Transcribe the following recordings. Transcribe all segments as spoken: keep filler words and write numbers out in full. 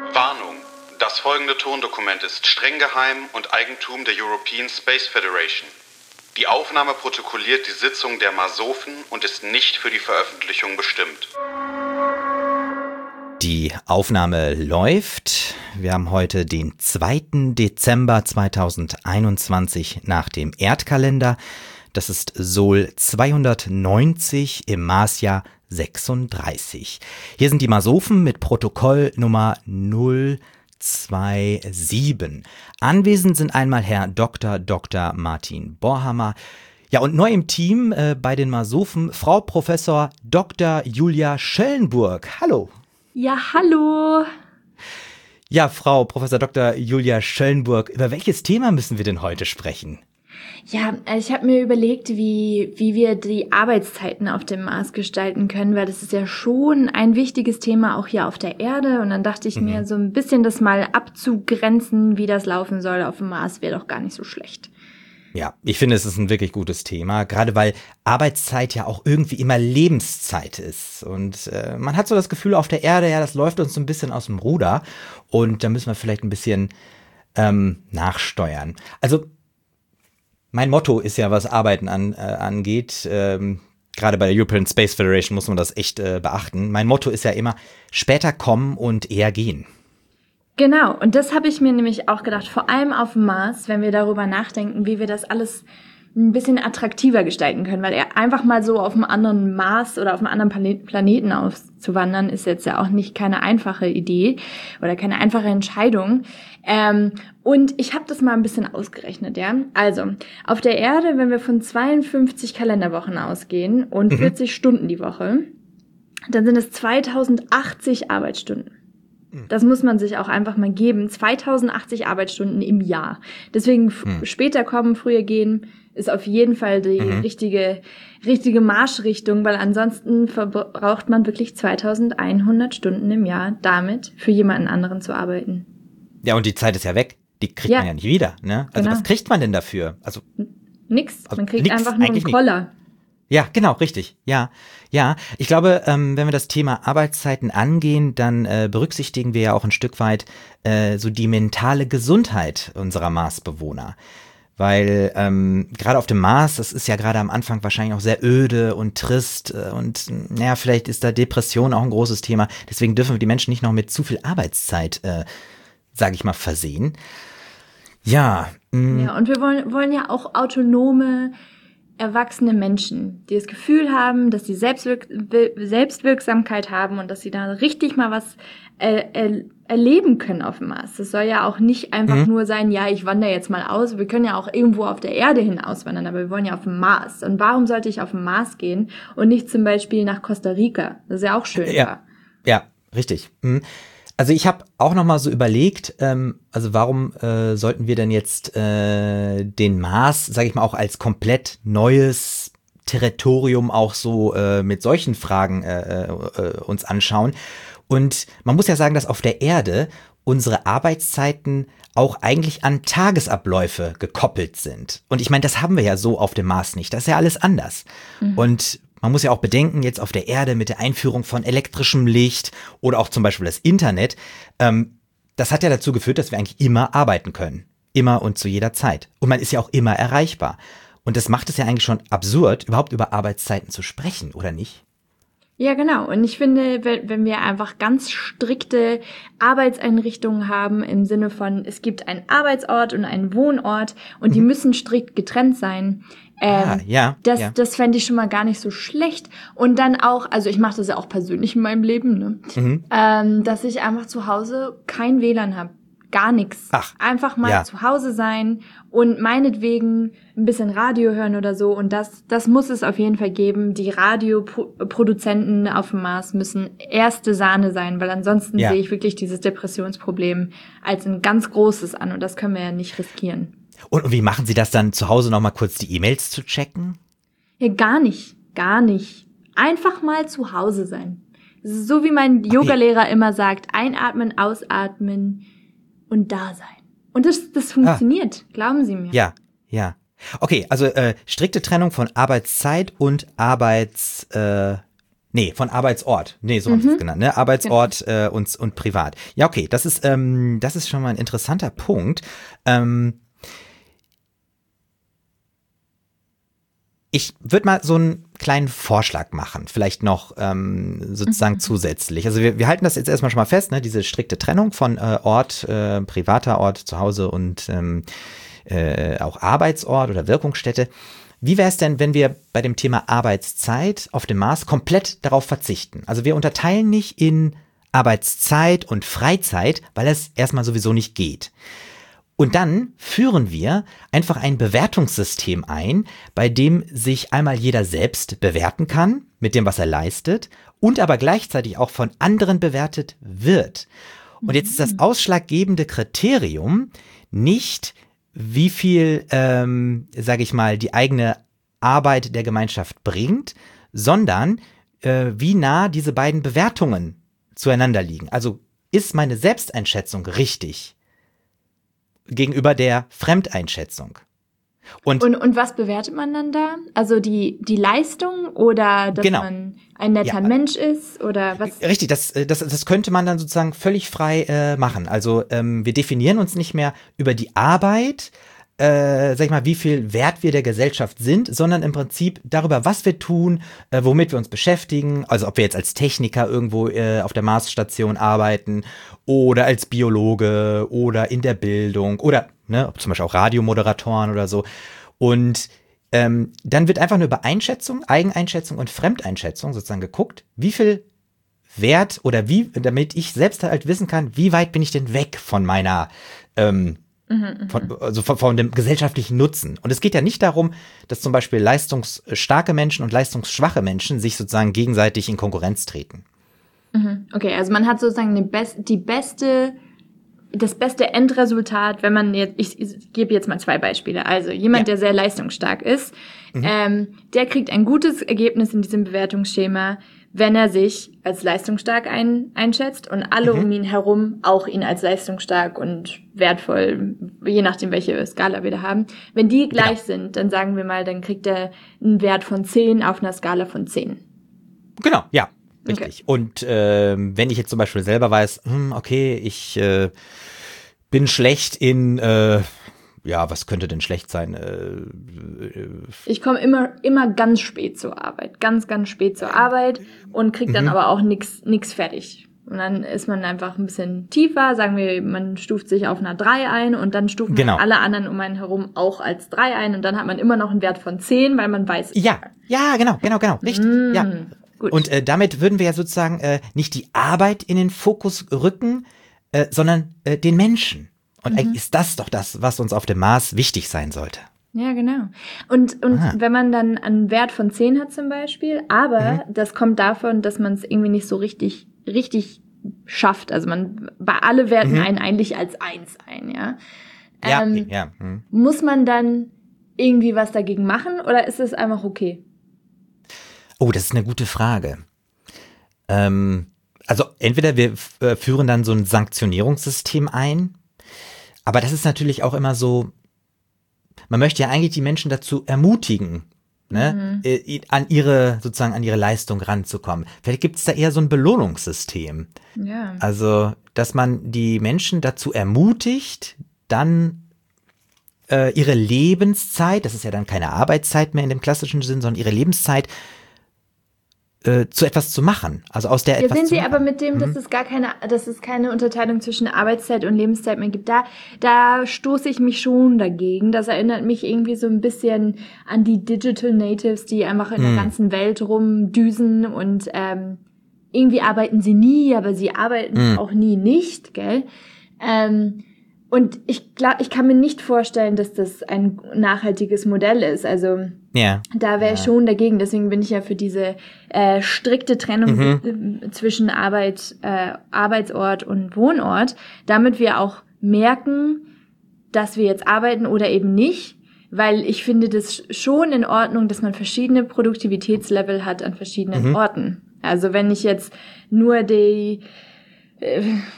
Warnung. Das folgende Tondokument ist streng geheim und Eigentum der European Space Federation. Die Aufnahme protokolliert die Sitzung der Masofen und ist nicht für die Veröffentlichung bestimmt. Die Aufnahme läuft. Wir haben heute den zweiten Dezember zweitausendeinundzwanzig nach dem Erdkalender. Das ist Sol zweihundertneunzig im Marsjahr sechsunddreißig. Hier sind die Masofen mit Protokoll Nummer null zwei sieben. Anwesend sind einmal Herr Doktor Doktor Martin Borhammer. Ja, und neu im Team äh, bei den Masofen Frau Professor Doktor Julia Schellenburg. Hallo. Ja, hallo. Ja, Frau Professor Doktor Julia Schellenburg, über welches Thema müssen wir denn heute sprechen? Ja, ich habe mir überlegt, wie, wie wir die Arbeitszeiten auf dem Mars gestalten können, weil das ist ja schon ein wichtiges Thema auch hier auf der Erde. Und dann dachte ich mhm. mir, so ein bisschen das mal abzugrenzen, wie das laufen soll auf dem Mars, wäre doch gar nicht so schlecht. Ja, ich finde, es ist ein wirklich gutes Thema, gerade weil Arbeitszeit ja auch irgendwie immer Lebenszeit ist. Und äh, man hat so das Gefühl auf der Erde, ja, das läuft uns so ein bisschen aus dem Ruder. Und da müssen wir vielleicht ein bisschen ähm, nachsteuern. Also mein Motto ist ja, was Arbeiten an, äh, angeht, ähm, gerade bei der European Space Federation muss man das echt äh, beachten. Mein Motto ist ja immer, später kommen und eher gehen. Genau, und das habe ich mir nämlich auch gedacht, vor allem auf dem Mars, wenn wir darüber nachdenken, wie wir das alles ein bisschen attraktiver gestalten können, weil einfach mal so auf einem anderen Mars oder auf einem anderen Planet, Planeten auszuwandern, ist jetzt ja auch nicht keine einfache Idee oder keine einfache Entscheidung. Ähm, und ich habe das mal ein bisschen ausgerechnet, ja. Also, auf der Erde, wenn wir von zweiundfünfzig Kalenderwochen ausgehen und mhm. vierzig Stunden die Woche, dann sind es zweitausendachtzig Arbeitsstunden. Das muss man sich auch einfach mal geben. zweitausendachtzig Arbeitsstunden im Jahr. Deswegen f- hm. später kommen, früher gehen, ist auf jeden Fall die mhm. richtige, richtige Marschrichtung, weil ansonsten verbraucht man wirklich zweitausendeinhundert Stunden im Jahr damit, für jemanden anderen zu arbeiten. Ja, und die Zeit ist ja weg. Die kriegt ja. man ja nicht wieder, ne? Also genau. Was kriegt man denn dafür? Also nix. Man kriegt nix, einfach nur einen Koller. Nicht. Ja, genau, richtig. Ja, ja. Ich glaube, ähm, wenn wir das Thema Arbeitszeiten angehen, dann äh, berücksichtigen wir ja auch ein Stück weit äh, so die mentale Gesundheit unserer Marsbewohner. Weil ähm, gerade auf dem Mars, das ist ja gerade am Anfang wahrscheinlich auch sehr öde und trist äh, und naja, vielleicht ist da Depression auch ein großes Thema. Deswegen dürfen wir die Menschen nicht noch mit zu viel Arbeitszeit, äh, sage ich mal, versehen. Ja. Mh. Ja, und wir wollen, wollen ja auch autonome erwachsene Menschen, die das Gefühl haben, dass sie Selbstwirk- Selbstwirksamkeit haben und dass sie da richtig mal was äh, er- erleben können auf dem Mars. Das soll ja auch nicht einfach mhm. nur sein, ja, ich wandere jetzt mal aus. Wir können ja auch irgendwo auf der Erde hin auswandern, aber wir wollen ja auf dem Mars. Und warum sollte ich auf den Mars gehen und nicht zum Beispiel nach Costa Rica? Das ist ja auch schön. Ja, da. ja, richtig. Mhm. Also ich habe auch noch mal so überlegt, ähm, also warum äh, sollten wir denn jetzt äh, den Mars, sage ich mal, auch als komplett neues Territorium auch so äh, mit solchen Fragen äh, äh, uns anschauen. Und man muss ja sagen, dass auf der Erde unsere Arbeitszeiten auch eigentlich an Tagesabläufe gekoppelt sind. Und ich meine, das haben wir ja so auf dem Mars nicht. Das ist ja alles anders. Mhm. Und man muss ja auch bedenken, jetzt auf der Erde mit der Einführung von elektrischem Licht oder auch zum Beispiel das Internet, ähm, das hat ja dazu geführt, dass wir eigentlich immer arbeiten können. Immer und zu jeder Zeit. Und man ist ja auch immer erreichbar. Und das macht es ja eigentlich schon absurd, überhaupt über Arbeitszeiten zu sprechen, oder nicht? Ja, genau. Und ich finde, wenn wir einfach ganz strikte Arbeitseinrichtungen haben, im Sinne von, es gibt einen Arbeitsort und einen Wohnort und mhm. die müssen strikt getrennt sein, ähm, ah, ja, das, ja. das fände ich schon mal gar nicht so schlecht. Und dann auch, also ich mache das ja auch persönlich in meinem Leben, ne? Mhm. Ähm, dass ich einfach zu Hause kein W L A N habe. Gar nichts. Ach, einfach mal ja. zu Hause sein und meinetwegen ein bisschen Radio hören oder so. Und das, das muss es auf jeden Fall geben. Die Radioproduzenten auf dem Mars müssen erste Sahne sein, weil ansonsten ja. sehe ich wirklich dieses Depressionsproblem als ein ganz großes an. Und das können wir ja nicht riskieren. Und wie machen Sie das dann zu Hause noch mal kurz die E-Mails zu checken? Ja, gar nicht. Gar nicht. Einfach mal zu Hause sein. Das ist so, wie mein okay. Yogalehrer immer sagt, einatmen, ausatmen und da sein. Und das, das funktioniert, ah. glauben Sie mir. Ja, ja. Okay, also äh, strikte Trennung von Arbeitszeit und Arbeits, äh, Nee, von Arbeitsort. Nee, so haben sie es genannt, ne? Arbeitsort äh, und, und privat. Ja, okay, das ist, ähm, das ist schon mal ein interessanter Punkt. Ähm, ich würde mal so einen kleinen Vorschlag machen, vielleicht noch ähm, sozusagen mhm. zusätzlich. Also wir, wir halten das jetzt erstmal schon mal fest, ne? Diese strikte Trennung von äh, Ort, äh, privater Ort, zu Hause und ähm, äh, auch Arbeitsort oder Wirkungsstätte. Wie wäre es denn, wenn wir bei dem Thema Arbeitszeit auf dem Mars komplett darauf verzichten? Also wir unterteilen nicht in Arbeitszeit und Freizeit, weil es erstmal sowieso nicht geht. Und dann führen wir einfach ein Bewertungssystem ein, bei dem sich einmal jeder selbst bewerten kann mit dem, was er leistet und aber gleichzeitig auch von anderen bewertet wird. Und jetzt ist das ausschlaggebende Kriterium nicht, wie viel, ähm, sage ich mal, die eigene Arbeit der Gemeinschaft bringt, sondern äh, wie nah diese beiden Bewertungen zueinander liegen. Also ist meine Selbsteinschätzung richtig gegenüber der Fremdeinschätzung? Und, und, und was bewertet man dann da? Also die, die Leistung oder dass genau. man ein netter ja. Mensch ist oder was? Richtig, das, das, das könnte man dann sozusagen völlig frei äh, machen. Also ähm, wir definieren uns nicht mehr über die Arbeit, äh, sag ich mal, wie viel wert wir der Gesellschaft sind, sondern im Prinzip darüber, was wir tun, äh, womit wir uns beschäftigen. Also ob wir jetzt als Techniker irgendwo äh, auf der Marsstation arbeiten oder als Biologe oder in der Bildung oder ne, zum Beispiel auch Radiomoderatoren oder so. Und ähm, dann wird einfach nur über Einschätzung, Eigeneinschätzung und Fremdeinschätzung sozusagen geguckt, wie viel Wert oder wie, damit ich selbst halt wissen kann, wie weit bin ich denn weg von meiner ähm, Von, also von, von dem gesellschaftlichen Nutzen. Und es geht ja nicht darum, dass zum Beispiel leistungsstarke Menschen und leistungsschwache Menschen sich sozusagen gegenseitig in Konkurrenz treten. Okay, also man hat sozusagen die, best, die beste, das beste Endresultat, wenn man jetzt, ich, ich gebe jetzt mal zwei Beispiele. Also jemand, ja. der sehr leistungsstark ist, mhm. ähm, der kriegt ein gutes Ergebnis in diesem Bewertungsschema, wenn er sich als leistungsstark ein, einschätzt und alle mhm. um ihn herum auch ihn als leistungsstark und wertvoll, je nachdem, welche Skala wir da haben. Wenn die gleich genau. sind, dann sagen wir mal, dann kriegt er einen Wert von zehn auf einer Skala von zehn. Genau, ja, richtig. Okay. Und äh, wenn ich jetzt zum Beispiel selber weiß, hm, okay, ich äh, bin schlecht in äh, ja, was könnte denn schlecht sein? Äh, ich komme immer immer ganz spät zur Arbeit, ganz, ganz spät zur Arbeit und krieg dann mhm. aber auch nix nix fertig. Und dann ist man einfach ein bisschen tiefer, sagen wir, man stuft sich auf einer drei ein und dann stufen genau. alle anderen um einen herum auch als drei ein und dann hat man immer noch einen Wert von zehn, weil man weiß. Ja, ja, genau, genau, genau, richtig, mm, ja. Gut. Und äh, damit würden wir ja sozusagen äh, nicht die Arbeit in den Fokus rücken, äh, sondern äh, den Menschen. Und mhm. eigentlich ist das doch das, was uns auf dem Mars wichtig sein sollte. Ja, genau. Und, und wenn man dann einen Wert von zehn hat zum Beispiel, aber mhm. das kommt davon, dass man es irgendwie nicht so richtig, richtig schafft. Also man, bei alle werten mhm. einen eigentlich als eins ein, ja. Ja, ähm, ja. Mhm. Muss man dann irgendwie was dagegen machen oder ist es einfach okay? Oh, das ist eine gute Frage. Ähm, also entweder wir f- äh, führen dann so ein Sanktionierungssystem ein, aber das ist natürlich auch immer so, man möchte ja eigentlich die Menschen dazu ermutigen, ne, mhm. an ihre, sozusagen an ihre Leistung ranzukommen. Vielleicht gibt es da eher so ein Belohnungssystem. Ja. Also, dass man die Menschen dazu ermutigt, dann äh, ihre Lebenszeit, das ist ja dann keine Arbeitszeit mehr in dem klassischen Sinn, sondern ihre Lebenszeit Äh, zu etwas zu machen, also aus der ja, etwas sind zu Sie machen. aber mit dem, mhm. dass es gar keine, dass es keine Unterteilung zwischen Arbeitszeit und Lebenszeit mehr gibt, da, da stoße ich mich schon dagegen. Das erinnert mich irgendwie so ein bisschen an die Digital Natives, die einfach in mhm. der ganzen Welt rumdüsen und ähm, irgendwie arbeiten sie nie, aber sie arbeiten mhm. auch nie nicht, gell? Ähm, und ich glaube, ich kann mir nicht vorstellen, dass das ein nachhaltiges Modell ist. Also ja. da wäre ich ja. schon dagegen. Deswegen bin ich ja für diese äh, strikte Trennung mhm. zwischen Arbeit, äh, Arbeitsort und Wohnort, damit wir auch merken, dass wir jetzt arbeiten oder eben nicht. Weil ich finde das schon in Ordnung, dass man verschiedene Produktivitätslevel hat an verschiedenen mhm. Orten. Also wenn ich jetzt nur die... Äh,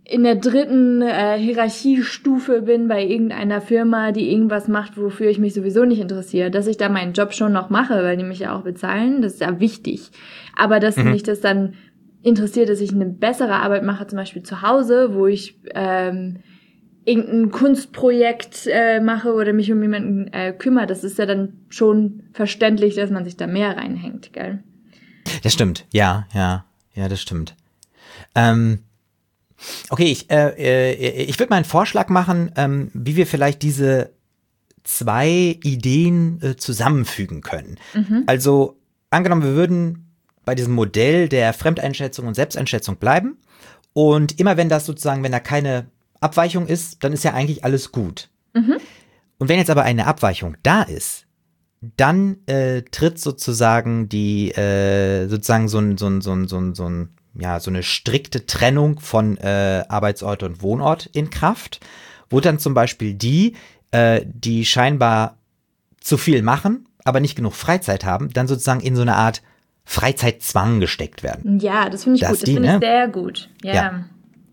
in der dritten äh, Hierarchiestufe bin bei irgendeiner Firma, die irgendwas macht, wofür ich mich sowieso nicht interessiere, dass ich da meinen Job schon noch mache, weil die mich ja auch bezahlen, das ist ja wichtig. Aber dass Mhm. mich das dann interessiert, dass ich eine bessere Arbeit mache, zum Beispiel zu Hause, wo ich ähm, irgendein Kunstprojekt äh, mache oder mich um jemanden äh, kümmere, das ist ja dann schon verständlich, dass man sich da mehr reinhängt, gell? Das stimmt, ja, ja, ja, das stimmt. Ähm, okay, ich, äh, äh, ich würde mal einen Vorschlag machen, ähm, wie wir vielleicht diese zwei Ideen äh, zusammenfügen können. Mhm. Also angenommen, wir würden bei diesem Modell der Fremdeinschätzung und Selbsteinschätzung bleiben und immer wenn das sozusagen, wenn da keine Abweichung ist, dann ist ja eigentlich alles gut. Mhm. Und wenn jetzt aber eine Abweichung da ist, dann äh, tritt sozusagen die, äh, sozusagen so ein, so ein, so ein, so ein, so ein, ja, so eine strikte Trennung von äh, Arbeitsort und Wohnort in Kraft, wo dann zum Beispiel die, äh, die scheinbar zu viel machen, aber nicht genug Freizeit haben, dann sozusagen in so eine Art Freizeitzwang gesteckt werden. Ja, das finde ich Das gut, das die, finde ne? ich sehr gut. Ja. Ja.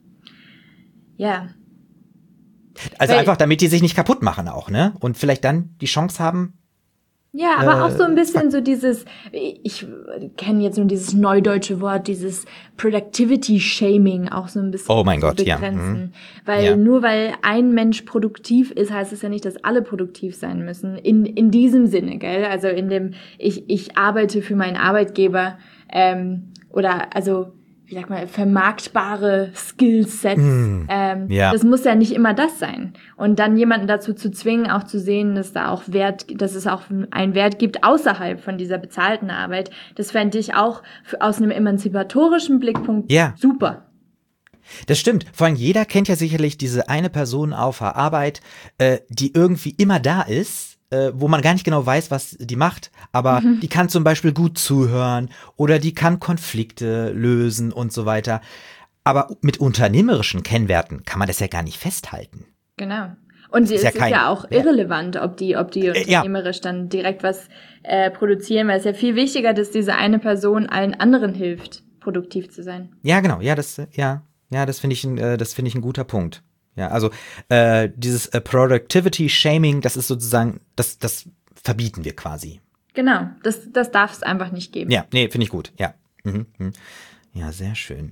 Ja. Also Weil- einfach, damit die sich nicht kaputt machen auch, ne? Und vielleicht dann die Chance haben. Ja, aber Äh, auch so ein bisschen so dieses, ich kenne jetzt nur dieses neudeutsche Wort, dieses Productivity-Shaming auch so ein bisschen Oh mein zu Gott, ja. begrenzen. Mhm. Weil Ja. nur weil ein Mensch produktiv ist, heißt es ja nicht, dass alle produktiv sein müssen. In, in diesem Sinne, gell? Also in dem, ich, ich arbeite für meinen Arbeitgeber, ähm, oder also, wie sagt man, vermarktbare Skillsets. Mm, ähm, ja. Das muss ja nicht immer das sein. Und dann jemanden dazu zu zwingen, auch zu sehen, dass da auch Wert, dass es auch einen Wert gibt außerhalb von dieser bezahlten Arbeit, das fände ich auch für, aus einem emanzipatorischen Blickpunkt Ja. super. Das stimmt. Vor allem jeder kennt ja sicherlich diese eine Person auf der Arbeit, äh, die irgendwie immer da ist, äh, wo man gar nicht genau weiß, was die macht, aber Mhm. die kann zum Beispiel gut zuhören oder die kann Konflikte lösen und so weiter. Aber mit unternehmerischen Kennwerten kann man das ja gar nicht festhalten. Genau. Und es ist ist ja ja, kein- auch ja. irrelevant, ob die, ob die Äh, ja. unternehmerisch dann direkt was äh, produzieren, weil es ja viel wichtiger, dass diese eine Person allen anderen hilft, produktiv zu sein. Ja, genau. Ja, das, äh, ja, ja, das finde ich, ein, äh, das finde ich ein guter Punkt. Ja, also äh, dieses äh, Productivity Shaming, das ist sozusagen, das, das verbieten wir quasi. Genau, das, das darf es einfach nicht geben. Ja, nee, finde ich gut. Ja. Mhm, mhm. Ja, sehr schön.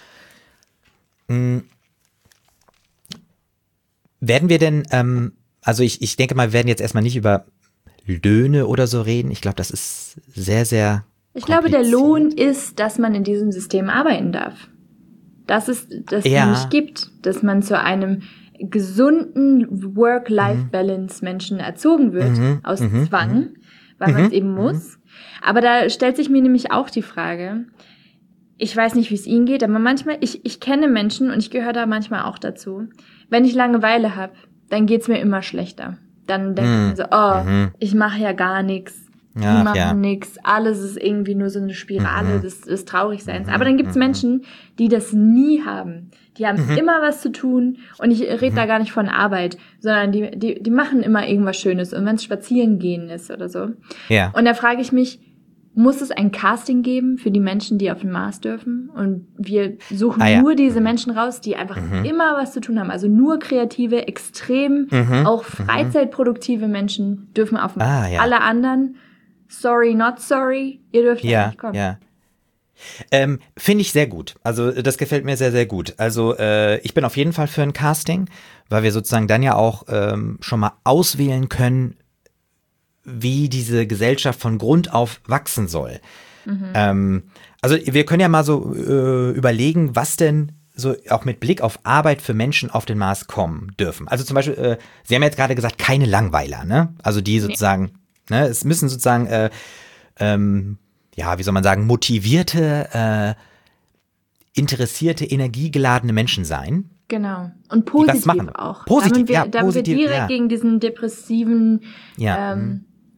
Mhm. Werden wir denn, ähm, also ich, ich denke mal, wir werden jetzt erstmal nicht über Löhne oder so reden. Ich glaube, das ist sehr, sehr Ich glaube, der kompliziert. Lohn ist, dass man in diesem System arbeiten darf. Dass es das Ja. nicht gibt, dass man zu einem gesunden Work-Life-Balance Menschen erzogen wird, Mhm, aus mhm, Zwang, weil man es eben muss. Aber da stellt sich mir nämlich auch die Frage, ich weiß nicht, wie es Ihnen geht, aber manchmal, ich, ich kenne Menschen und ich gehöre da manchmal auch dazu. Wenn ich Langeweile habe, dann geht's mir immer schlechter. Dann denke ich mir so, oh, mhm. ich mache ja gar nichts. Die Ach, machen ja. nix, alles ist irgendwie nur so eine Spirale Mhm. des, des Traurigseins. Aber dann gibt's Menschen, die das nie haben. Die haben Mhm. immer was zu tun und ich rede da gar nicht von Arbeit, sondern die, die, die machen immer irgendwas Schönes und wenn es spazieren gehen ist oder so. Ja. Und da frage ich mich, muss es ein Casting geben für die Menschen, die auf den Mars dürfen? Und wir suchen Ah, ja. nur diese Menschen raus, die einfach immer was zu tun haben. Also nur kreative, extrem, Mhm. auch freizeitproduktive Menschen dürfen auf den Ah, Mars. ja. Alle anderen, sorry, not sorry, ihr dürft da Ja, nicht kommen. ja. Ähm, Finde ich sehr gut. Also das gefällt mir sehr, sehr gut. Also äh, ich bin auf jeden Fall für ein Casting, weil wir sozusagen dann ja auch ähm, schon mal auswählen können, wie diese Gesellschaft von Grund auf wachsen soll. Ähm, also wir können ja mal so äh, überlegen, was denn so auch mit Blick auf Arbeit für Menschen auf den Mars kommen dürfen. Also zum Beispiel, äh, Sie haben jetzt gerade gesagt, keine Langweiler, ne? Also die sozusagen, ne, es müssen sozusagen, äh, ähm, ja, wie soll man sagen, motivierte, äh, interessierte, energiegeladene Menschen sein. Genau. Und was positiv machen. auch. Positiv, damit wir, ja, damit positiv, wir direkt ja. gegen diesen depressiven Ja, ähm,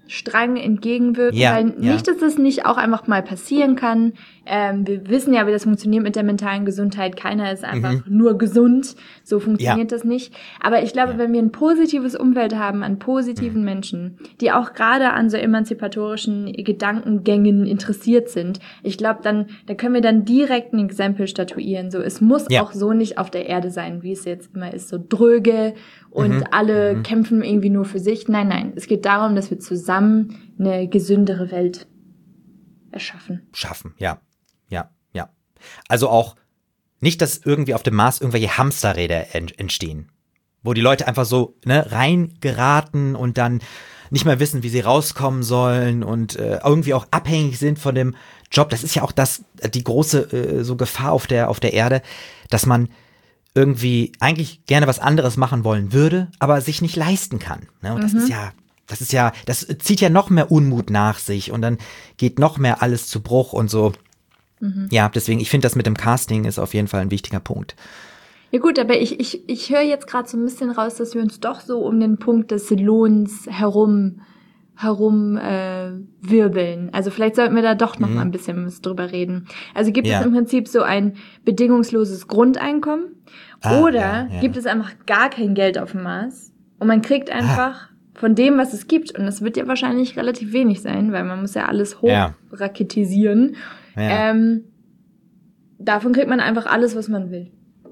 streng entgegenwirken, Ja, weil ja. nicht, dass das nicht auch einfach mal passieren kann. Ähm, wir wissen ja, wie das funktioniert mit der mentalen Gesundheit. Keiner ist einfach Mhm. nur gesund. So funktioniert Ja. das nicht. Aber ich glaube, Ja. wenn wir ein positives Umfeld haben an positiven Mhm. Menschen, die auch gerade an so emanzipatorischen Gedankengängen interessiert sind, ich glaube, dann, da können wir dann direkt ein Exempel statuieren. So, es muss Ja. auch so nicht auf der Erde sein, wie es jetzt immer ist, so dröge und Mhm. alle Mhm. kämpfen irgendwie nur für sich. Nein, nein, es geht darum, dass wir zusammen eine gesündere Welt erschaffen. Schaffen, ja. Ja, ja. Also auch nicht, dass irgendwie auf dem Mars irgendwelche Hamsterräder ent- entstehen, wo die Leute einfach so ne, reingeraten und dann nicht mehr wissen, wie sie rauskommen sollen und äh, irgendwie auch abhängig sind von dem Job. Das ist ja auch das, die große äh, so Gefahr auf der, auf der Erde, dass man irgendwie eigentlich gerne was anderes machen wollen würde, aber sich nicht leisten kann. Ne? Und das ist ja, das ist ja, das zieht ja noch mehr Unmut nach sich und dann geht noch mehr alles zu Bruch und so. Mhm. Ja, deswegen, ich finde, das mit dem Casting ist auf jeden Fall ein wichtiger Punkt. Ja gut, aber ich, ich, ich höre jetzt gerade so ein bisschen raus, dass wir uns doch so um den Punkt des Lohns herum herum äh, wirbeln. Also vielleicht sollten wir da doch noch mhm. mal ein bisschen was drüber reden. Also gibt ja. es im Prinzip so ein bedingungsloses Grundeinkommen ah, oder ja, ja. gibt es einfach gar kein Geld auf dem Mars und man kriegt einfach ah. von dem, was es gibt, und das wird ja wahrscheinlich relativ wenig sein, weil man muss ja alles hochraketisieren, ja. ja. ähm, davon kriegt man einfach alles, was man will.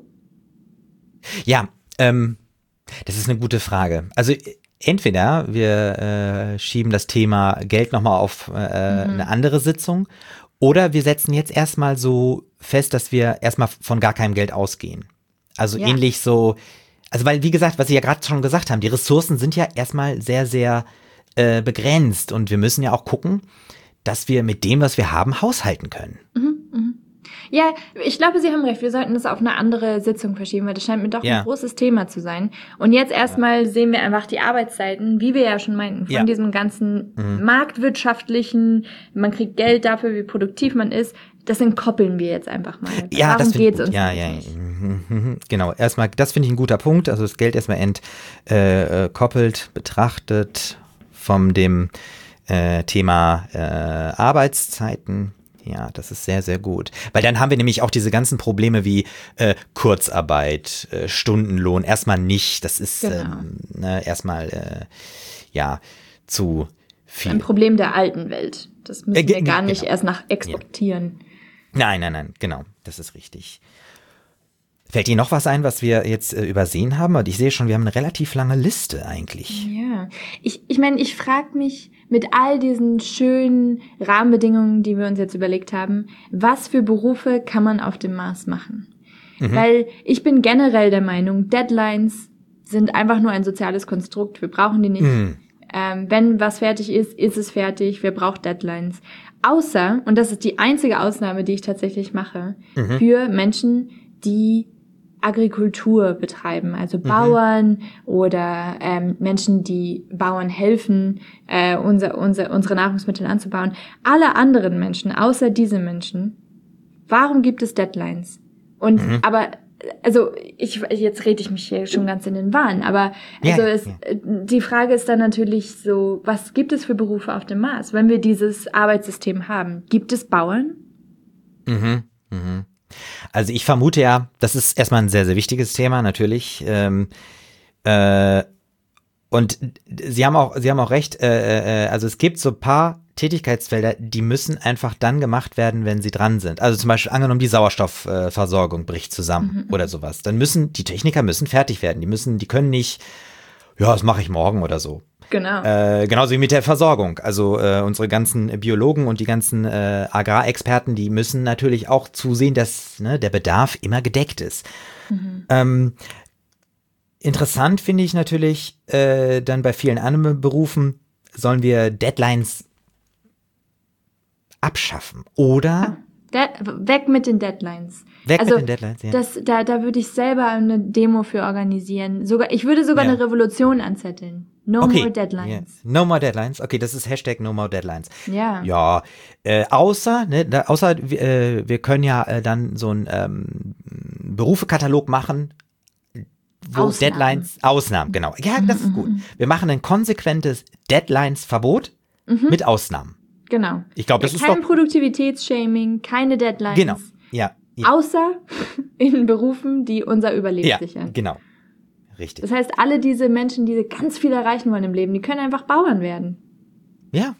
Ja, ähm, das ist eine gute Frage. Also entweder wir äh, schieben das Thema Geld nochmal auf äh, mhm. eine andere Sitzung oder wir setzen jetzt erstmal so fest, dass wir erstmal von gar keinem Geld ausgehen. Also ja. ähnlich so, also weil wie gesagt, was Sie ja gerade schon gesagt haben, die Ressourcen sind ja erstmal sehr, sehr äh, begrenzt und wir müssen ja auch gucken, dass wir mit dem, was wir haben, haushalten können. Mhm, mhm. Ja, ich glaube, Sie haben recht. Wir sollten das auf eine andere Sitzung verschieben, weil das scheint mir doch ja. ein großes Thema zu sein. Und jetzt erstmal ja. sehen wir einfach die Arbeitszeiten, wie wir ja schon meinten, von ja. diesem ganzen mhm. marktwirtschaftlichen, man kriegt Geld dafür, wie produktiv man ist. Das entkoppeln wir jetzt einfach mal. Ja, Darum das geht's uns ja, ja, nicht. Genau, erstmal, das finde ich ein guter Punkt. Also das Geld erstmal entkoppelt, äh, betrachtet von dem äh, Thema äh, Arbeitszeiten. Ja, das ist sehr, sehr gut. Weil dann haben wir nämlich auch diese ganzen Probleme wie äh, Kurzarbeit, äh, Stundenlohn. Erstmal nicht. Das ist genau. ähm, ne, erstmal äh, ja zu viel. Ein Problem der alten Welt. Das müssen äh, wir gar nicht genau. erst nach exportieren. Ja. Nein, nein, nein, genau. Das ist richtig. Fällt Ihnen noch was ein, was wir jetzt äh, übersehen haben? Und ich sehe schon, wir haben eine relativ lange Liste eigentlich. Ja, ich ich meine, ich frage mich mit all diesen schönen Rahmenbedingungen, die wir uns jetzt überlegt haben, was für Berufe kann man auf dem Mars machen? Mhm. Weil ich bin generell der Meinung, Deadlines sind einfach nur ein soziales Konstrukt. Wir brauchen die nicht. Mhm. Ähm, wenn was fertig ist, ist es fertig. Wer braucht Deadlines? Außer, und das ist die einzige Ausnahme, die ich tatsächlich mache, mhm. für Menschen, die Agrikultur betreiben, also Bauern mhm. oder ähm, Menschen, die Bauern helfen, äh, unser, unser, unsere Nahrungsmittel anzubauen. Alle anderen Menschen, außer diese Menschen, warum gibt es Deadlines? Und mhm. aber, also ich jetzt rede ich mich hier schon ganz in den Wahn, aber also ja, es, ja. die Frage ist dann natürlich so, was gibt es für Berufe auf dem Mars, wenn wir dieses Arbeitssystem haben? Gibt es Bauern? Mhm, mhm. Also ich vermute ja, das ist erstmal ein sehr, sehr wichtiges Thema, natürlich. Ähm, äh, und Sie haben auch, Sie haben auch recht, äh, äh, also es gibt so ein paar Tätigkeitsfelder, die müssen einfach dann gemacht werden, wenn sie dran sind. Also zum Beispiel angenommen, die Sauerstoffversorgung äh, bricht zusammen mhm. oder sowas. Dann müssen, die Techniker müssen fertig werden. Die müssen, die können nicht, ja, das mache ich morgen oder so. Genau. Äh, genauso wie mit der Versorgung. Also äh, unsere ganzen Biologen und die ganzen äh, Agrarexperten, die müssen natürlich auch zusehen, dass ne, der Bedarf immer gedeckt ist. Mhm. Ähm, interessant finde ich natürlich äh, dann bei vielen anderen Berufen, sollen wir Deadlines abschaffen oder De- weg mit den Deadlines. Weg also, mit den Deadlines, ja. Das, da, da würde ich selber eine Demo für organisieren. Sogar, ich würde sogar ja. eine Revolution anzetteln. No okay. more Deadlines. Yeah. No more Deadlines. Okay, das ist Hashtag No more Deadlines. Ja. Ja, äh, außer, ne, da, außer äh, wir können ja äh, dann so einen ähm, Berufekatalog machen, wo Ausnahmen. Deadlines, Ausnahmen, genau. Ja, das ist gut. Wir machen ein konsequentes Deadlines-Verbot. Mhm. Mit Ausnahmen. Genau. Ich glaube, das ja, ist kein doch... Produktivitätsshaming, keine Deadlines. Genau, ja. ja. Außer in Berufen, die unser Überleben ja, sichern. genau. Richtig. Das heißt, alle diese Menschen, die ganz viel erreichen wollen im Leben, die können einfach Bauern werden. Ja.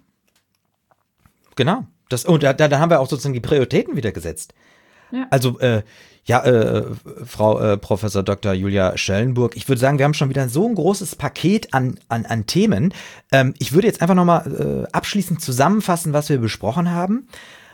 Genau. Das, und da, da haben wir auch sozusagen die Prioritäten wieder gesetzt. Ja. Also, äh, ja, äh, Frau äh, Professor Doktor Julia Schellenburg, ich würde sagen, wir haben schon wieder so ein großes Paket an, an, an Themen. Ähm, ich würde jetzt einfach nochmal äh, abschließend zusammenfassen, was wir besprochen haben.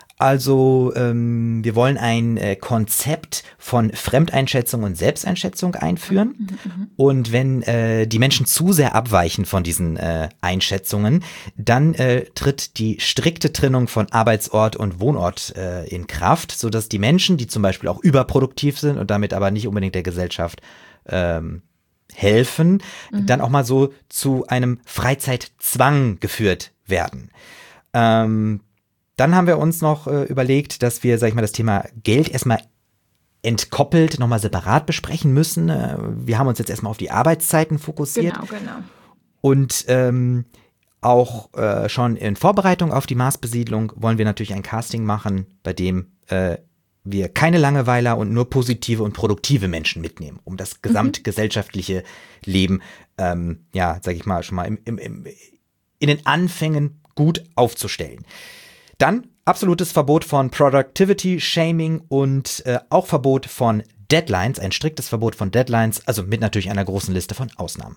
Also, ähm, wir wollen ein äh, Konzept von Fremdeinschätzung und Selbsteinschätzung einführen. Mhm, mhm. Und wenn äh, die Menschen zu sehr abweichen von diesen äh, Einschätzungen, dann äh, tritt die strikte Trennung von Arbeitsort und Wohnort äh, in Kraft, sodass die Menschen, die zum Beispiel auch überproduktiv sind und damit aber nicht unbedingt der Gesellschaft ähm, helfen, mhm. dann auch mal so zu einem Freizeitzwang geführt werden. Ähm, Dann haben wir uns noch äh, überlegt, dass wir, sag ich mal, das Thema Geld erstmal entkoppelt, nochmal separat besprechen müssen. Äh, wir haben uns jetzt erstmal auf die Arbeitszeiten fokussiert. Genau, genau. Und ähm, auch äh, schon in Vorbereitung auf die Marsbesiedlung wollen wir natürlich ein Casting machen, bei dem äh, wir keine Langeweiler und nur positive und produktive Menschen mitnehmen, um das gesamtgesellschaftliche Leben, ähm, ja, sag ich mal, schon mal im, im, im, in den Anfängen gut aufzustellen. Dann absolutes Verbot von Productivity Shaming und äh, auch Verbot von Deadlines, ein striktes Verbot von Deadlines, also mit natürlich einer großen Liste von Ausnahmen.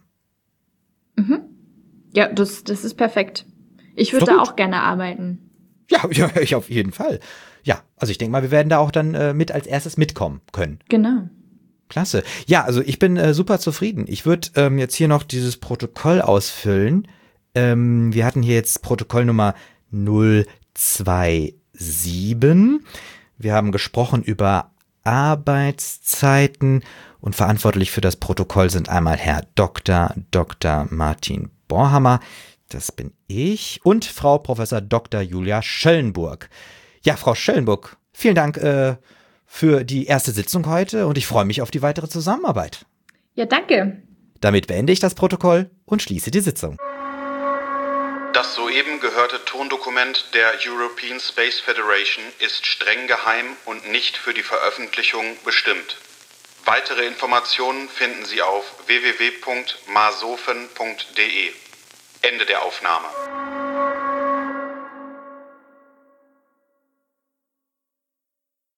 Mhm. Ja, das, das ist perfekt. Ich würde da auch gerne arbeiten. Ja, ja, ich auf jeden Fall. Ja, also ich denke mal, wir werden da auch dann äh, mit als erstes mitkommen können. Genau. Klasse. Ja, also ich bin äh, super zufrieden. Ich würde ähm, jetzt hier noch dieses Protokoll ausfüllen. Ähm, wir hatten hier jetzt Protokoll Nummer null zwei sieben. Wir haben gesprochen über Arbeitszeiten und verantwortlich für das Protokoll sind einmal Herr Doktor Doktor Martin Borhammer, das bin ich, und Frau Professor Doktor Julia Schellenburg. Ja, Frau Schellenburg, vielen Dank äh, für die erste Sitzung heute und ich freue mich auf die weitere Zusammenarbeit. Ja, danke. Damit beende ich das Protokoll und schließe die Sitzung. Das soeben gehörte Tondokument der European Space Federation ist streng geheim und nicht für die Veröffentlichung bestimmt. Weitere Informationen finden Sie auf w w w punkt marsofen punkt d e. Ende der Aufnahme.